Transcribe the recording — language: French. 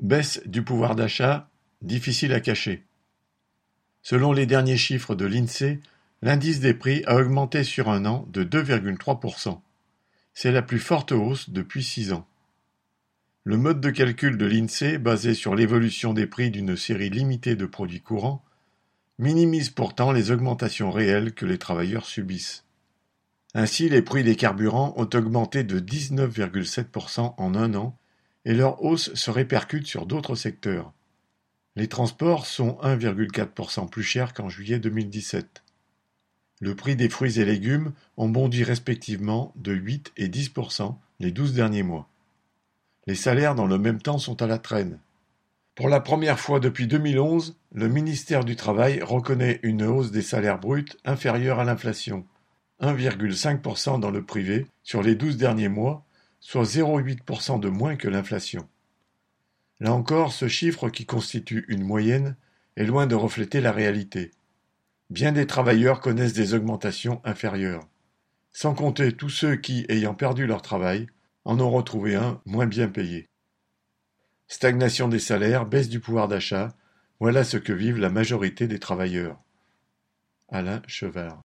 Baisse du pouvoir d'achat, difficile à cacher. Selon les derniers chiffres de l'INSEE, l'indice des prix a augmenté sur un an de 2,3%. C'est la plus forte hausse depuis 6 ans. Le mode de calcul de l'INSEE, basé sur l'évolution des prix d'une série limitée de produits courants, minimise pourtant les augmentations réelles que les travailleurs subissent. Ainsi, les prix des carburants ont augmenté de 19,7% en un an et leur hausse se répercute sur d'autres secteurs. Les transports sont 1,4% plus chers qu'en juillet 2017. Le prix des fruits et légumes ont bondi respectivement de 8 et 10% les 12 derniers mois. Les salaires dans le même temps sont à la traîne. Pour la première fois depuis 2011, le ministère du Travail reconnaît une hausse des salaires bruts inférieure à l'inflation, 1,5% dans le privé sur les 12 derniers mois, soit 0,8% de moins que l'inflation. Là encore, ce chiffre qui constitue une moyenne est loin de refléter la réalité. Bien des travailleurs connaissent des augmentations inférieures, sans compter tous ceux qui, ayant perdu leur travail, en ont retrouvé un moins bien payé. Stagnation des salaires, baisse du pouvoir d'achat, voilà ce que vivent la majorité des travailleurs. Alain Chevard.